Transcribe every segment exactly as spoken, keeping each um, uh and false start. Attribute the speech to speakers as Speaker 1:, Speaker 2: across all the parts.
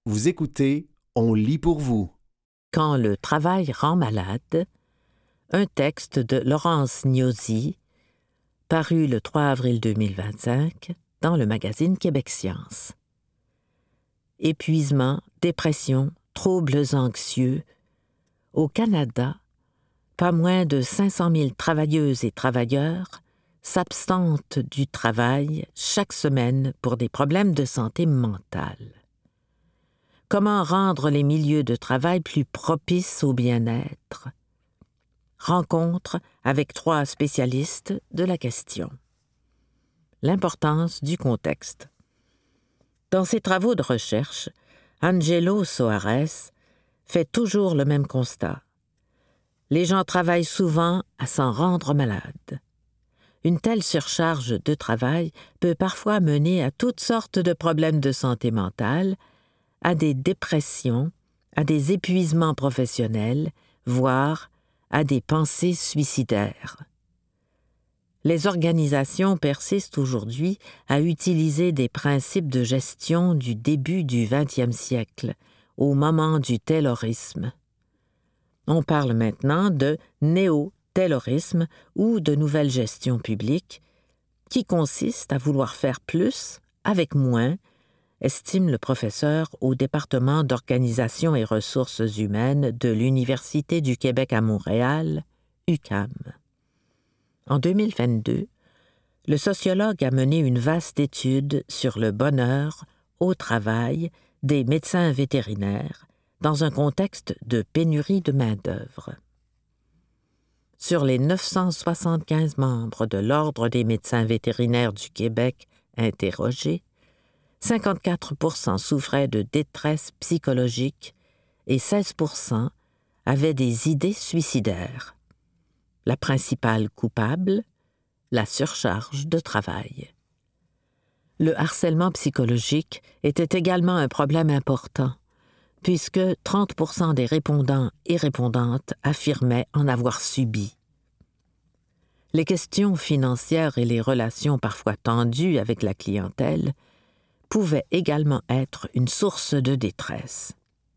Speaker 1: Vous écoutez, on lit pour vous.
Speaker 2: Quand le travail rend malade, un texte de Laurence Gnosi, paru le trois avril deux mille vingt-cinq dans le magazine Québec Science. Épuisement, dépression, troubles anxieux. Au Canada, pas moins de cinq cent mille travailleuses et travailleurs s'absentent du travail chaque semaine pour des problèmes de santé mentale. Comment rendre les milieux de travail plus propices au bien-être? Rencontre avec trois spécialistes de la question. L'importance du contexte. Dans ses travaux de recherche, Angelo Soares fait toujours le même constat. Les gens travaillent souvent à s'en rendre malades. Une telle surcharge de travail peut parfois mener à toutes sortes de problèmes de santé mentale, à des dépressions, à des épuisements professionnels, voire à des pensées suicidaires. Les organisations persistent aujourd'hui à utiliser des principes de gestion du début du vingtième siècle, au moment du taylorisme. On parle maintenant de néo-taylorisme ou de nouvelle gestion publique, qui consiste à vouloir faire plus avec moins, estime le professeur au département d'organisation et ressources humaines de l'Université du Québec à Montréal, U Q A M. En deux mille vingt-deux, le sociologue a mené une vaste étude sur le bonheur au travail des médecins vétérinaires dans un contexte de pénurie de main-d'œuvre. Sur les neuf cent soixante-quinze membres de l'Ordre des médecins vétérinaires du Québec interrogés, cinquante-quatre pour cent souffraient de détresse psychologique et seize pour cent avaient des idées suicidaires. La principale coupable, la surcharge de travail. Le harcèlement psychologique était également un problème important, puisque trente pour cent des répondants et répondantes affirmaient en avoir subi. Les questions financières et les relations parfois tendues avec la clientèle pouvait également être une source de détresse.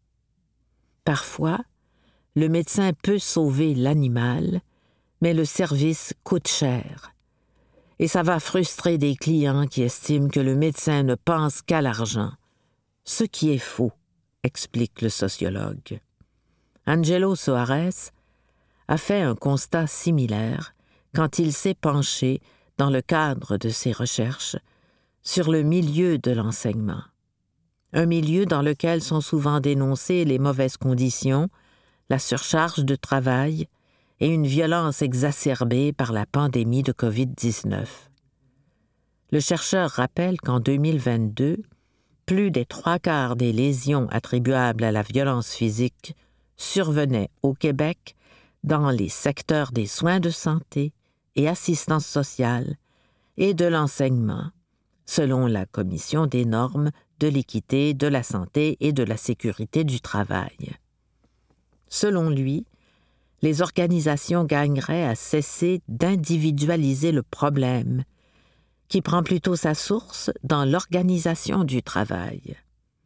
Speaker 2: Parfois, le médecin peut sauver l'animal, mais le service coûte cher. Et ça va frustrer des clients qui estiment que le médecin ne pense qu'à l'argent, ce qui est faux, explique le sociologue. Angelo Soares a fait un constat similaire quand il s'est penché, dans le cadre de ses recherches, sur le milieu de l'enseignement. Un milieu dans lequel sont souvent dénoncées les mauvaises conditions, la surcharge de travail et une violence exacerbée par la pandémie de covid dix-neuf. Le chercheur rappelle qu'en deux mille vingt-deux, plus des trois quarts des lésions attribuables à la violence physique survenaient au Québec dans les secteurs des soins de santé et assistance sociale et de l'enseignement, selon la Commission des normes de l'équité, de la santé et de la sécurité du travail. Selon lui, les organisations gagneraient à cesser d'individualiser le problème, qui prend plutôt sa source dans l'organisation du travail.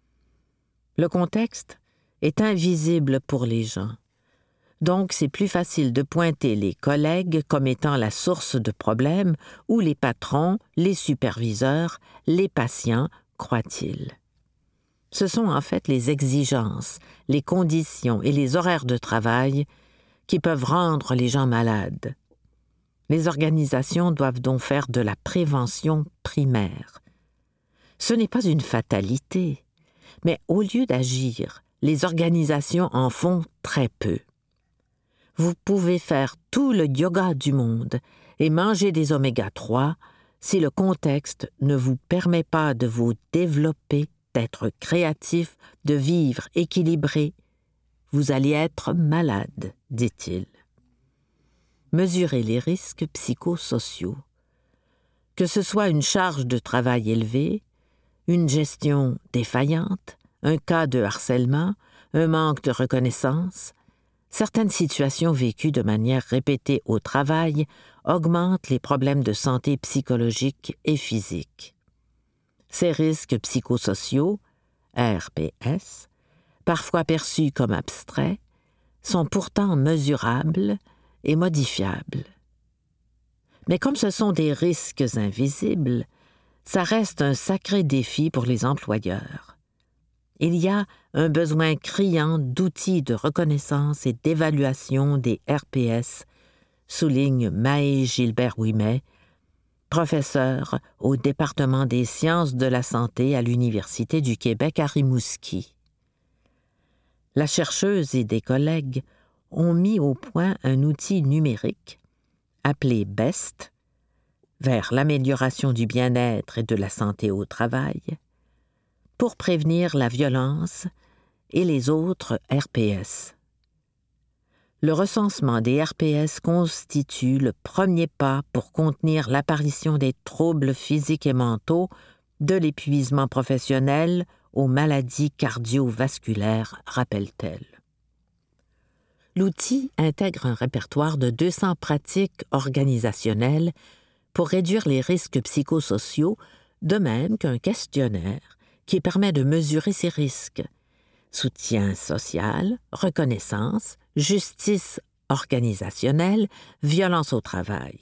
Speaker 2: Le contexte est invisible pour les gens, donc c'est plus facile de pointer les collègues comme étant la source de problèmes ou les patrons, les superviseurs, les patients, croit-il. Ce sont en fait les exigences, les conditions et les horaires de travail qui peuvent rendre les gens malades. Les organisations doivent donc faire de la prévention primaire. Ce n'est pas une fatalité, mais au lieu d'agir, les organisations en font très peu. Vous pouvez faire tout le yoga du monde et manger des oméga trois si le contexte ne vous permet pas de vous développer, d'être créatif, de vivre équilibré. Vous allez être malade, dit-il. Mesurer les risques psychosociaux. Que ce soit une charge de travail élevée, une gestion défaillante, un cas de harcèlement, un manque de reconnaissance, certaines situations vécues de manière répétée au travail augmentent les problèmes de santé psychologique et physique. Ces risques psychosociaux, R P S, parfois perçus comme abstraits, sont pourtant mesurables et modifiables. Mais comme ce sont des risques invisibles, ça reste un sacré défi pour les employeurs. Il y a un besoin criant d'outils de reconnaissance et d'évaluation des R P S, souligne Mahé Gilbert-Ouimet, professeur au département des sciences de la santé à l'Université du Québec à Rimouski. La chercheuse et des collègues ont mis au point un outil numérique appelé BEST, vers l'amélioration du bien-être et de la santé au travail, pour prévenir la violence et les autres R P S. Le recensement des R P S constitue le premier pas pour contenir l'apparition des troubles physiques et mentaux, de l'épuisement professionnel aux maladies cardiovasculaires, rappelle-t-elle. L'outil intègre un répertoire de deux cents pratiques organisationnelles pour réduire les risques psychosociaux, de même qu'un questionnaire qui permet de mesurer ces risques. Soutien social, reconnaissance, justice organisationnelle, violence au travail.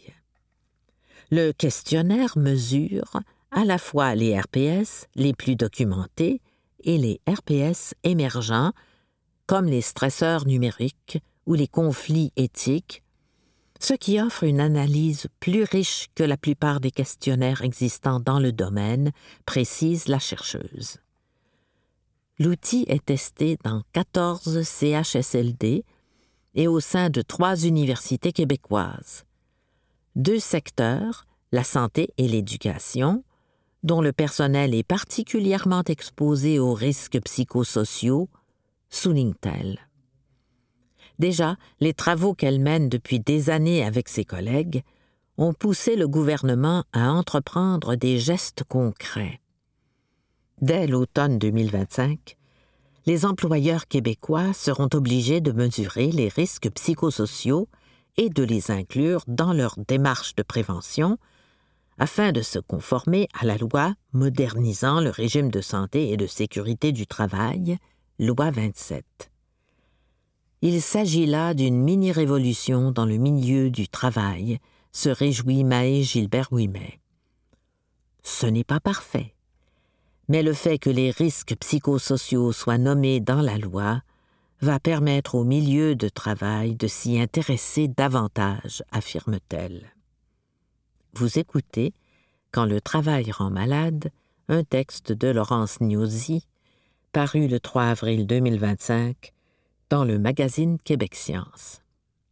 Speaker 2: Le questionnaire mesure à la fois les R P S les plus documentés et les R P S émergents, comme les stresseurs numériques ou les conflits éthiques, ce qui offre une analyse plus riche que la plupart des questionnaires existants dans le domaine, précise la chercheuse. L'outil est testé dans quatorze C H S L D et au sein de trois universités québécoises. Deux secteurs, la santé et l'éducation, dont le personnel est particulièrement exposé aux risques psychosociaux, souligne-t-elle. Déjà, les travaux qu'elle mène depuis des années avec ses collègues ont poussé le gouvernement à entreprendre des gestes concrets. Dès l'automne deux mille vingt-cinq, les employeurs québécois seront obligés de mesurer les risques psychosociaux et de les inclure dans leur démarche de prévention afin de se conformer à la loi modernisant le régime de santé et de sécurité du travail, loi vingt-sept. Il s'agit là d'une mini-révolution dans le milieu du travail, se réjouit Mahé Gilbert-Ouimet. Ce n'est pas parfait, mais le fait que les risques psychosociaux soient nommés dans la loi va permettre au milieu de travail de s'y intéresser davantage, affirme-t-elle. Vous écoutez « Quand le travail rend malade », un texte de Laurence Gnosi, paru le trois avril deux mille vingt-cinq dans le magazine Québec Science.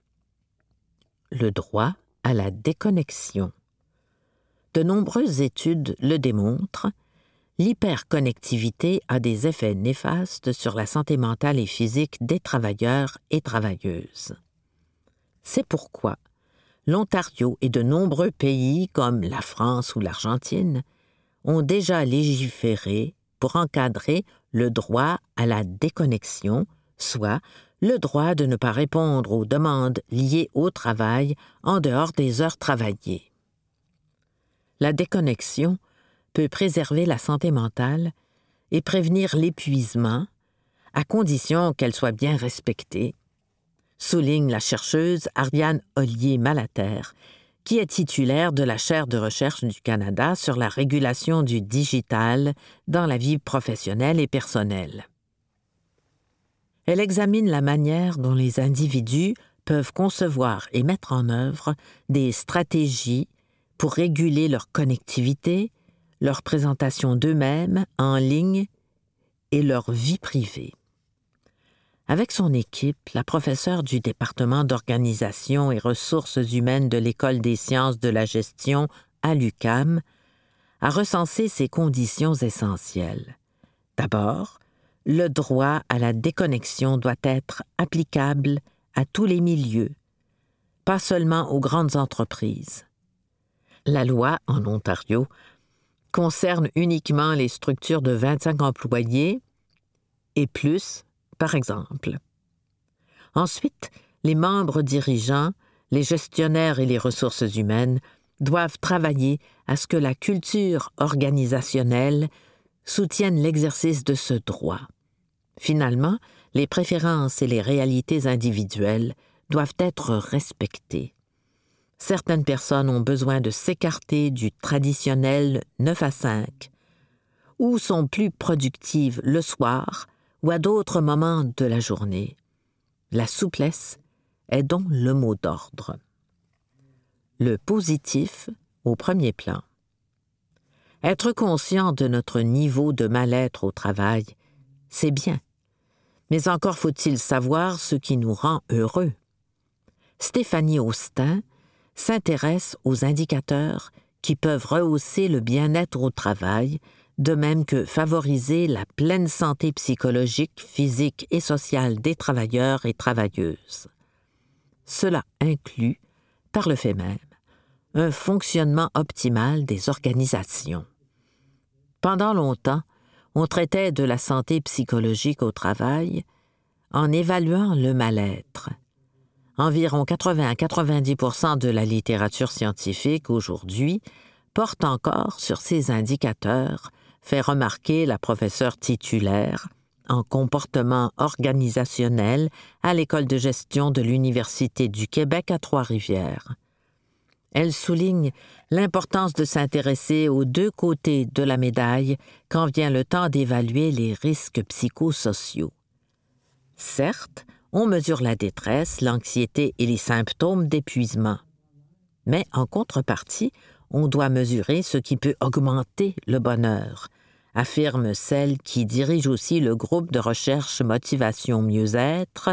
Speaker 2: Le droit à la déconnexion. De nombreuses études le démontrent, l'hyperconnectivité a des effets néfastes sur la santé mentale et physique des travailleurs et travailleuses. C'est pourquoi l'Ontario et de nombreux pays comme la France ou l'Argentine ont déjà légiféré pour encadrer le droit à la déconnexion, soit le droit de ne pas répondre aux demandes liées au travail en dehors des heures travaillées. La déconnexion peut préserver la santé mentale et prévenir l'épuisement, à condition qu'elle soit bien respectée, souligne la chercheuse Ariane Ollier-Malater, qui est titulaire de la chaire de recherche du Canada sur la régulation du digital dans la vie professionnelle et personnelle. Elle examine la manière dont les individus peuvent concevoir et mettre en œuvre des stratégies pour réguler leur connectivité, leur présentation d'eux-mêmes en ligne et leur vie privée. Avec son équipe, la professeure du département d'organisation et ressources humaines de l'École des sciences de la gestion à l'U Q A M a recensé ces conditions essentielles. D'abord, le droit à la déconnexion doit être applicable à tous les milieux, pas seulement aux grandes entreprises. La loi, en Ontario, concerne uniquement les structures de vingt-cinq employés et plus, par exemple. Ensuite, les membres dirigeants, les gestionnaires et les ressources humaines doivent travailler à ce que la culture organisationnelle soutiennent l'exercice de ce droit. Finalement, les préférences et les réalités individuelles doivent être respectées. Certaines personnes ont besoin de s'écarter du traditionnel neuf à cinq ou sont plus productives le soir ou à d'autres moments de la journée. La souplesse est donc le mot d'ordre. Le positif au premier plan. Être conscient de notre niveau de mal-être au travail, c'est bien, mais encore faut-il savoir ce qui nous rend heureux. Stéphanie Austin s'intéresse aux indicateurs qui peuvent rehausser le bien-être au travail, de même que favoriser la pleine santé psychologique, physique et sociale des travailleurs et travailleuses. Cela inclut, par le fait même, un fonctionnement optimal des organisations. Pendant longtemps, on traitait de la santé psychologique au travail en évaluant le mal-être. Environ quatre-vingts à quatre-vingt-dix pour cent de la littérature scientifique aujourd'hui porte encore sur ces indicateurs, fait remarquer la professeure titulaire en comportement organisationnel à l'École de gestion de l'Université du Québec à Trois-Rivières. Elle souligne l'importance de s'intéresser aux deux côtés de la médaille quand vient le temps d'évaluer les risques psychosociaux. Certes, on mesure la détresse, l'anxiété et les symptômes d'épuisement. Mais en contrepartie, on doit mesurer ce qui peut augmenter le bonheur, affirme celle qui dirige aussi le groupe de recherche Motivation Mieux-être,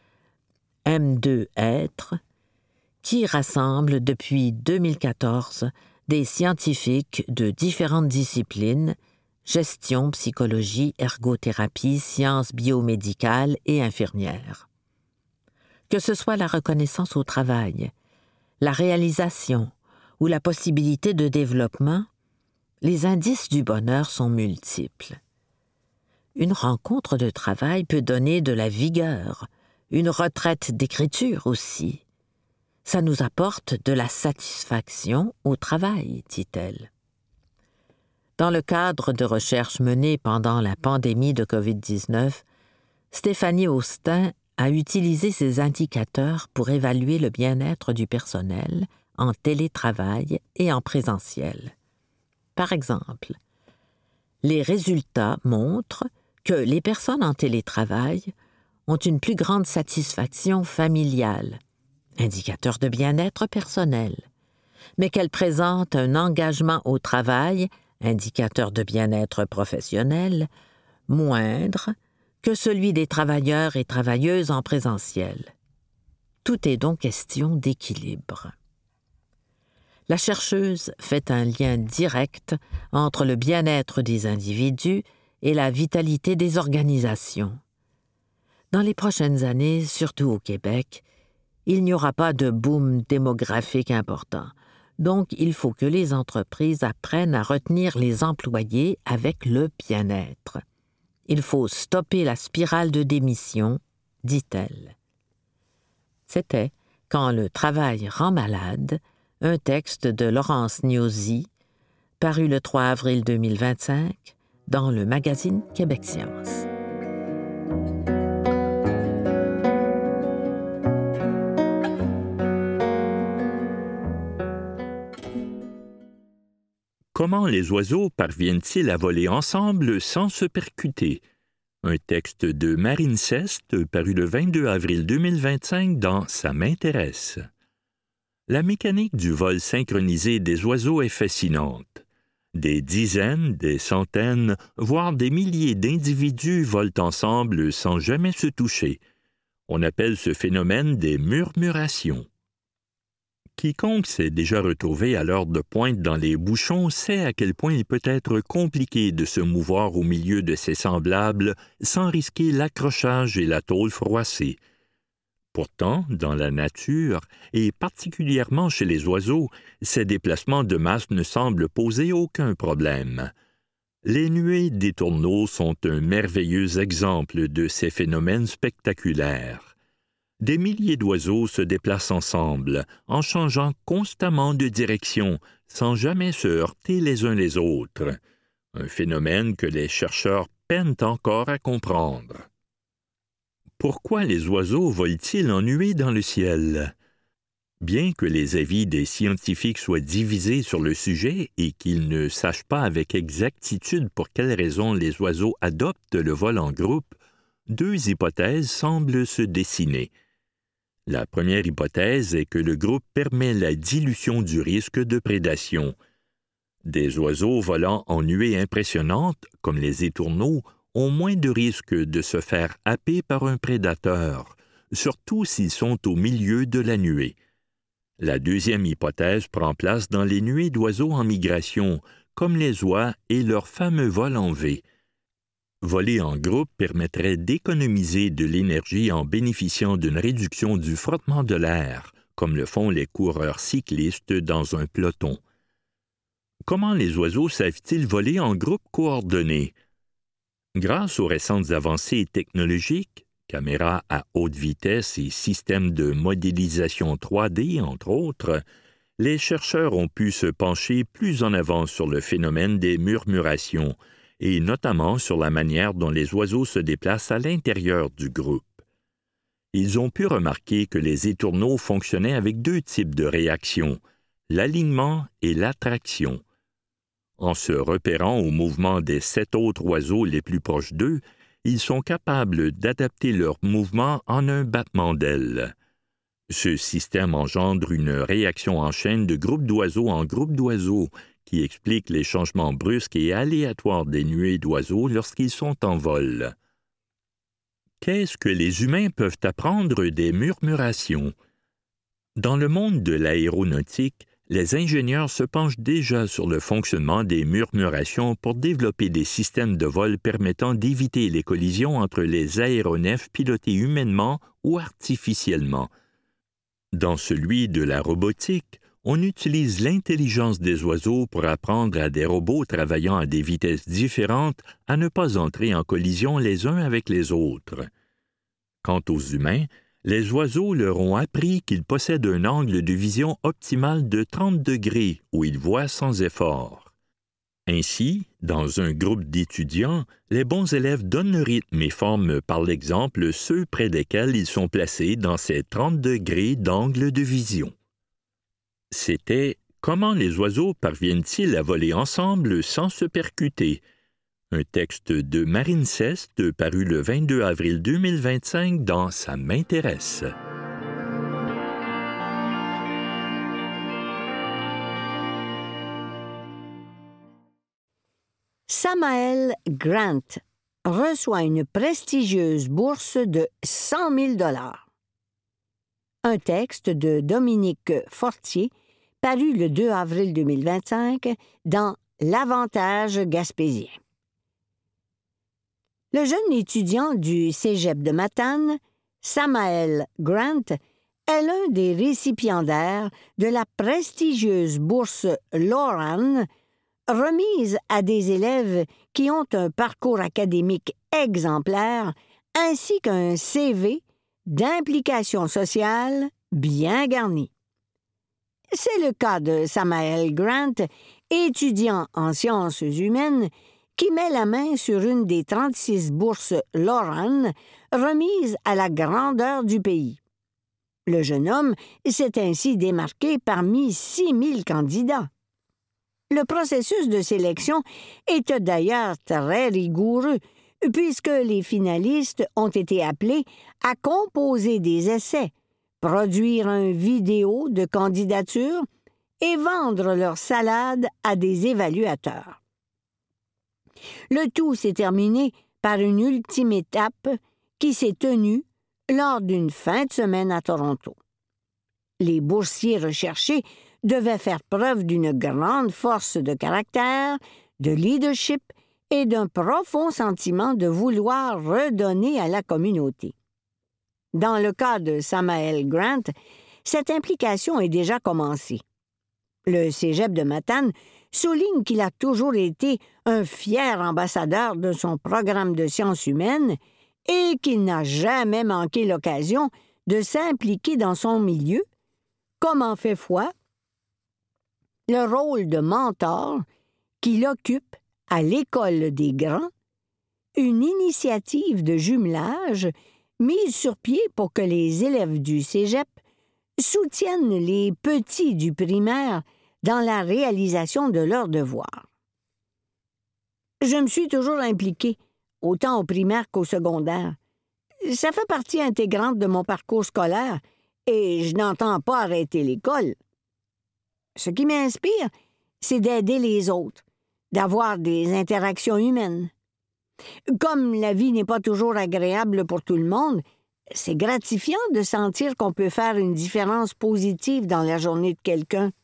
Speaker 2: M deux Être, qui rassemble depuis deux mille quatorze des scientifiques de différentes disciplines, gestion, psychologie, ergothérapie, sciences biomédicales et infirmières. Que ce soit la reconnaissance au travail, la réalisation ou la possibilité de développement, les indices du bonheur sont multiples. Une rencontre de travail peut donner de la vigueur, une retraite d'écriture aussi. Ça nous apporte de la satisfaction au travail, dit-elle. Dans le cadre de recherches menées pendant la pandémie de covid dix-neuf, Stéphanie Austin a utilisé ces indicateurs pour évaluer le bien-être du personnel en télétravail et en présentiel. Par exemple, les résultats montrent que les personnes en télétravail ont une plus grande satisfaction familiale, indicateur de bien-être personnel, mais qu'elles présentent un engagement au travail, indicateur de bien-être professionnel, moindre que celui des travailleurs et travailleuses en présentiel. Tout est donc question d'équilibre. La chercheuse fait un lien direct entre le bien-être des individus et la vitalité des organisations. Dans les prochaines années, surtout au Québec, il n'y aura pas de boom démographique important. Donc, il faut que les entreprises apprennent à retenir les employés avec le bien-être. Il faut stopper la spirale de démission, dit-elle. C'était « Quand le travail rend malade », un texte de Laurence Gnosi, paru le trois avril deux mille vingt-cinq dans le magazine Québec Science.
Speaker 3: Comment les oiseaux parviennent-ils à voler ensemble sans se percuter? Un texte de Marine Ceste, paru le vingt-deux avril deux mille vingt-cinq dans Ça m'intéresse. La mécanique du vol synchronisé des oiseaux est fascinante. Des dizaines, des centaines, voire des milliers d'individus volent ensemble sans jamais se toucher. On appelle ce phénomène des murmurations. Quiconque s'est déjà retrouvé à l'heure de pointe dans les bouchons sait à quel point il peut être compliqué de se mouvoir au milieu de ses semblables sans risquer l'accrochage et la tôle froissée. Pourtant, dans la nature, et particulièrement chez les oiseaux, ces déplacements de masse ne semblent poser aucun problème. Les nuées des tourneaux sont un merveilleux exemple de ces phénomènes spectaculaires. Des milliers d'oiseaux se déplacent ensemble, en changeant constamment de direction, sans jamais se heurter les uns les autres. un phénomène que les chercheurs peinent encore à comprendre. Pourquoi les oiseaux volent-ils en nuée dans le ciel? Bien que les avis des scientifiques soient divisés sur le sujet et qu'ils ne sachent pas avec exactitude pour quelles raisons les oiseaux adoptent le vol en groupe, deux hypothèses semblent se dessiner. La première hypothèse est que le groupe permet la dilution du risque de prédation. Des oiseaux volant en nuée impressionnante, comme les étourneaux, ont moins de risques de se faire happer par un prédateur, surtout s'ils sont au milieu de la nuée. La deuxième hypothèse prend place dans les nuées d'oiseaux en migration, comme les oies et leur fameux vol en V. Voler en groupe permettrait d'économiser de l'énergie en bénéficiant d'une réduction du frottement de l'air, comme le font les coureurs cyclistes dans un peloton. Comment les oiseaux savent-ils voler en groupe coordonné? Grâce aux récentes avancées technologiques, caméras à haute vitesse et systèmes de modélisation trois D, entre autres, les chercheurs ont pu se pencher plus en avant sur le phénomène des murmurations, et notamment sur la manière dont les oiseaux se déplacent à l'intérieur du groupe. Ils ont pu remarquer que les étourneaux fonctionnaient avec deux types de réactions, l'alignement et l'attraction. En se repérant au mouvement des sept autres oiseaux les plus proches d'eux, ils sont capables d'adapter leur mouvement en un battement d'ailes. Ce système engendre une réaction en chaîne de groupe d'oiseaux en groupe d'oiseaux qui explique les changements brusques et aléatoires des nuées d'oiseaux lorsqu'ils sont en vol. Qu'est-ce que les humains peuvent apprendre des murmurations? Dans le monde de l'aéronautique, les ingénieurs se penchent déjà sur le fonctionnement des murmurations pour développer des systèmes de vol permettant d'éviter les collisions entre les aéronefs pilotés humainement ou artificiellement. Dans celui de la robotique, on utilise l'intelligence des oiseaux pour apprendre à des robots travaillant à des vitesses différentes à ne pas entrer en collision les uns avec les autres. Quant aux humains, les oiseaux leur ont appris qu'ils possèdent un angle de vision optimal de trente degrés où ils voient sans effort. Ainsi, dans un groupe d'étudiants, les bons élèves donnent le rythme et forment par l'exemple ceux près desquels ils sont placés dans ces trente degrés d'angle de vision. C'était « Comment les oiseaux parviennent-ils à voler ensemble sans se percuter ?» Un texte de Marine Sest paru le vingt-deux avril deux mille vingt-cinq dans Ça m'intéresse.
Speaker 4: Samael Grant reçoit une prestigieuse bourse de cent mille dollars. Un texte de Dominique Fortier paru le deux avril deux mille vingt-cinq dans L'Avantage gaspésien. Le jeune étudiant du cégep de Matane, Samael Grant, est l'un des récipiendaires de la prestigieuse bourse Loran, remise à des élèves qui ont un parcours académique exemplaire ainsi qu'un C V d'implication sociale bien garni. C'est le cas de Samael Grant, étudiant en sciences humaines, qui met la main sur une des trente-six bourses Loran remises à la grandeur du pays. Le jeune homme s'est ainsi démarqué parmi six mille candidats. Le processus de sélection était d'ailleurs très rigoureux, puisque les finalistes ont été appelés à composer des essais, produire un vidéo de candidature et vendre leur salade à des évaluateurs. Le tout s'est terminé par une ultime étape qui s'est tenue lors d'une fin de semaine à Toronto. Les boursiers recherchés devaient faire preuve d'une grande force de caractère, de leadership et d'un profond sentiment de vouloir redonner à la communauté. Dans le cas de Samael Grant, cette implication est déjà commencée. Le cégep de Matane souligne qu'il a toujours été un fier ambassadeur de son programme de sciences humaines et qu'il n'a jamais manqué l'occasion de s'impliquer dans son milieu, comme en fait foi le rôle de mentor qu'il occupe à l'École des grands, une initiative de jumelage mise sur pied pour que les élèves du cégep soutiennent les petits du primaire dans la réalisation de leurs devoirs. Je me suis toujours impliquée, autant au primaire qu'au secondaire. Ça fait partie intégrante de mon parcours scolaire et je n'entends pas arrêter l'école. Ce qui m'inspire, c'est d'aider les autres, d'avoir des interactions humaines. Comme la vie n'est pas toujours agréable pour tout le monde, c'est gratifiant de sentir qu'on peut faire une différence positive dans la journée de quelqu'un.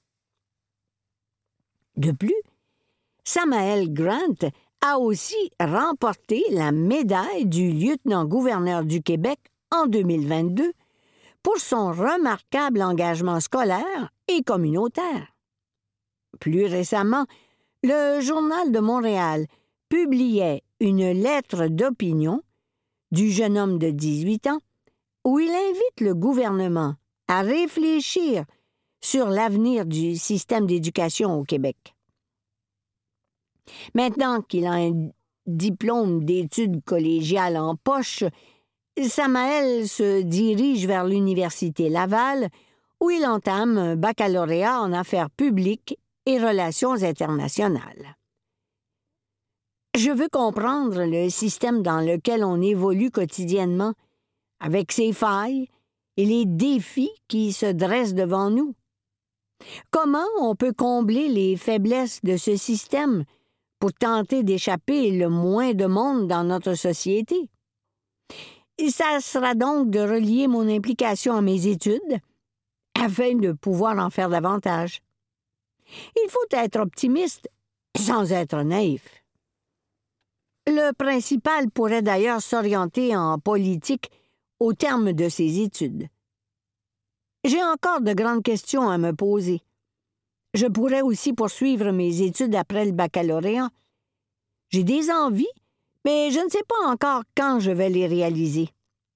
Speaker 4: De plus, Samael Grant a aussi remporté la médaille du lieutenant-gouverneur du Québec en deux mille vingt-deux pour son remarquable engagement scolaire et communautaire. Plus récemment, le Journal de Montréal publiait une lettre d'opinion du jeune homme de dix-huit ans où il invite le gouvernement à réfléchir sur l'avenir du système d'éducation au Québec. Maintenant qu'il a un diplôme d'études collégiales en poche, Samael se dirige vers l'Université Laval où il entame un baccalauréat en affaires publiques et relations internationales. Je veux comprendre le système dans lequel on évolue quotidiennement, avec ses failles et les défis qui se dressent devant nous. Comment on peut combler les faiblesses de ce système pour tenter d'échapper le moins de monde dans notre société? Ça sera donc de relier mon implication à mes études afin de pouvoir en faire davantage. Il faut être optimiste sans être naïf. Le principal pourrait d'ailleurs s'orienter en politique au terme de ses études. J'ai encore de grandes questions à me poser. Je pourrais aussi poursuivre mes études après le baccalauréat. J'ai des envies, mais je ne sais pas encore quand je vais les réaliser.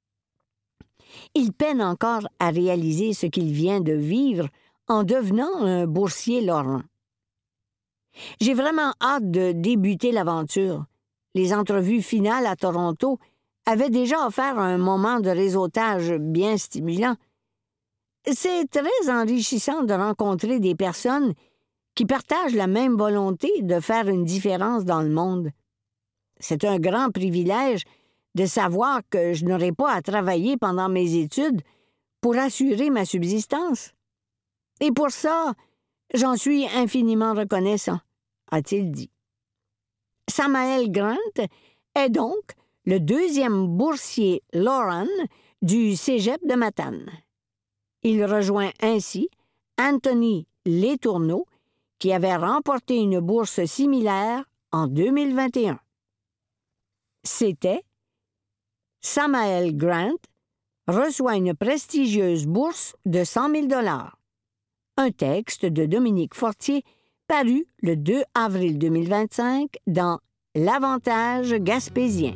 Speaker 4: Il peine encore à réaliser ce qu'il vient de vivre en devenant un boursier Laurent. J'ai vraiment hâte de débuter l'aventure. Les entrevues finales à Toronto avaient déjà offert un moment de réseautage bien stimulant. C'est très enrichissant de rencontrer des personnes qui partagent la même volonté de faire une différence dans le monde. C'est un grand privilège de savoir que je n'aurai pas à travailler pendant mes études pour assurer ma subsistance. Et pour ça, j'en suis infiniment reconnaissant, a-t-il dit. Samael Grant est donc le deuxième boursier Loran du cégep de Matane. Il rejoint ainsi Anthony Letourneau, qui avait remporté une bourse similaire en deux mille vingt et un. C'était Samael Grant reçoit une prestigieuse bourse de cent mille dollars. Un texte de Dominique Fortier paru le deux avril deux mille vingt-cinq dans L'Avantage gaspésien.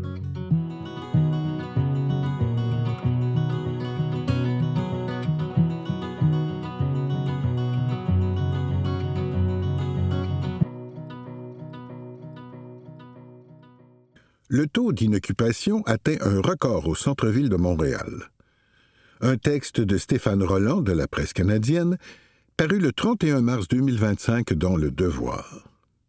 Speaker 5: Le taux d'inoccupation atteint un record au centre-ville de Montréal. Un texte de Stéphane Rolland de la Presse canadienne paru le trente et un mars deux mille vingt-cinq dans Le Devoir.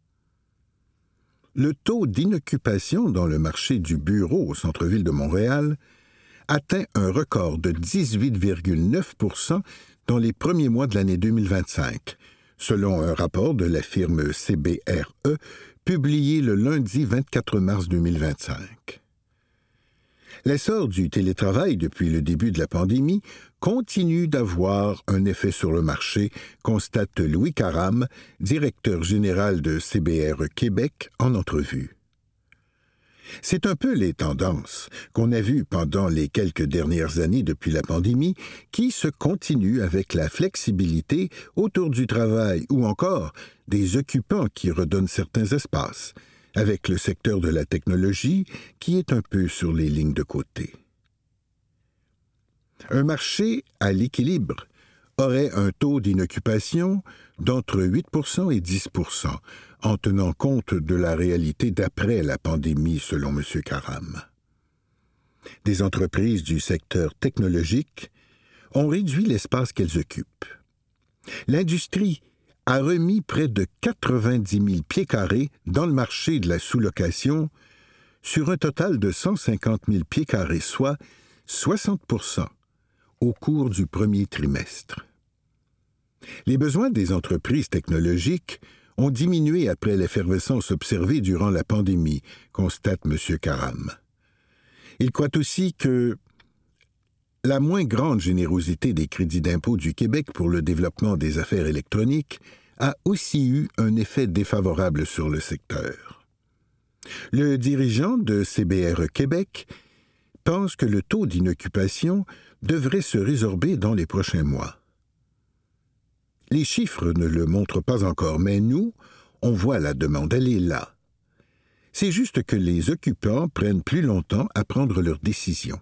Speaker 5: Le taux d'inoccupation dans le marché du bureau au centre-ville de Montréal atteint un record de dix-huit virgule neuf pour cent dans les premiers mois de l'année deux mille vingt-cinq, selon un rapport de la firme C B R E publié le lundi vingt-quatre mars deux mille vingt-cinq. L'essor du télétravail depuis le début de la pandémie continue d'avoir un effet sur le marché, constate Louis Caram, directeur général de C B R E Québec, en entrevue. C'est un peu les tendances qu'on a vues pendant les quelques dernières années depuis la pandémie qui se continuent avec la flexibilité autour du travail ou encore des occupants qui redonnent certains espaces, avec le secteur de la technologie qui est un peu sur les lignes de côté. Un marché à l'équilibre aurait un taux d'inoccupation d'entre huit pour cent et dix pour cent en tenant compte de la réalité d'après la pandémie, selon M. Karam. Des entreprises du secteur technologique ont réduit l'espace qu'elles occupent. L'industrie a remis près de quatre-vingt-dix mille pieds carrés dans le marché de la sous-location sur un total de cent cinquante mille pieds carrés, soit soixante pour cent au cours du premier trimestre. Les besoins des entreprises technologiques ont diminué après l'effervescence observée durant la pandémie, constate M. Karam. Il croit aussi que la moins grande générosité des crédits d'impôt du Québec pour le développement des affaires électroniques a aussi eu un effet défavorable sur le secteur. Le dirigeant de C B R E Québec pense que le taux d'inoccupation devrait se résorber dans les prochains mois. Les chiffres ne le montrent pas encore, mais nous, on voit la demande, elle est là. C'est juste que les occupants prennent plus longtemps à prendre leurs décisions.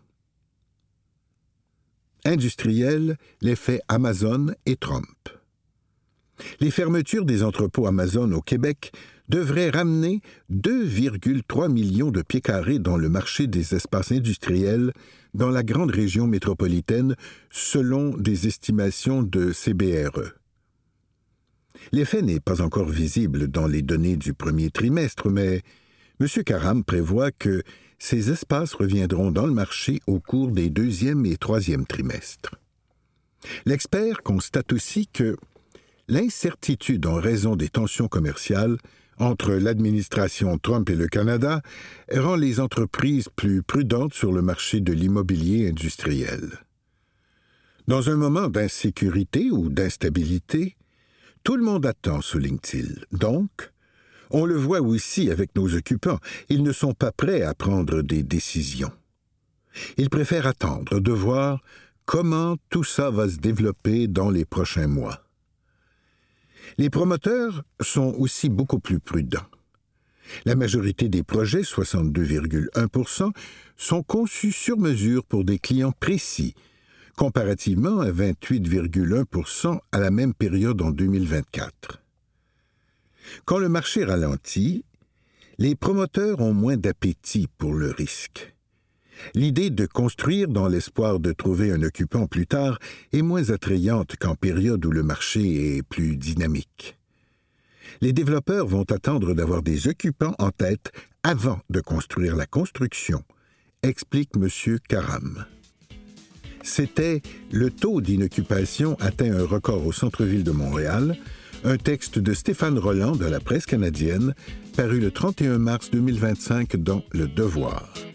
Speaker 5: Industriel, l'effet Amazon et Trump. Les fermetures des entrepôts Amazon au Québec devraient ramener deux virgule trois millions de pieds carrés dans le marché des espaces industriels dans la grande région métropolitaine, selon des estimations de C B R E. L'effet n'est pas encore visible dans les données du premier trimestre, mais M. Karam prévoit que ces espaces reviendront dans le marché au cours des deuxième et troisième trimestres. L'expert constate aussi que l'incertitude en raison des tensions commerciales entre l'administration Trump et le Canada rend les entreprises plus prudentes sur le marché de l'immobilier industriel. Dans un moment d'insécurité ou d'instabilité, tout le monde attend, souligne-t-il. Donc, on le voit aussi avec nos occupants, ils ne sont pas prêts à prendre des décisions. Ils préfèrent attendre de voir comment tout ça va se développer dans les prochains mois. Les promoteurs sont aussi beaucoup plus prudents. La majorité des projets, soixante-deux virgule un pour cent, sont conçus sur mesure pour des clients précis, comparativement à vingt-huit virgule un pour cent à la même période en deux mille vingt-quatre. Quand le marché ralentit, les promoteurs ont moins d'appétit pour le risque. L'idée de construire dans l'espoir de trouver un occupant plus tard est moins attrayante qu'en période où le marché est plus dynamique. Les développeurs vont attendre d'avoir des occupants en tête avant de construire la construction, explique M. Karam. C'était « Le taux d'inoccupation atteint un record au centre-ville de Montréal », un texte de Stéphane Rolland de la Presse canadienne, paru le trente et un mars deux mille vingt-cinq dans Le Devoir.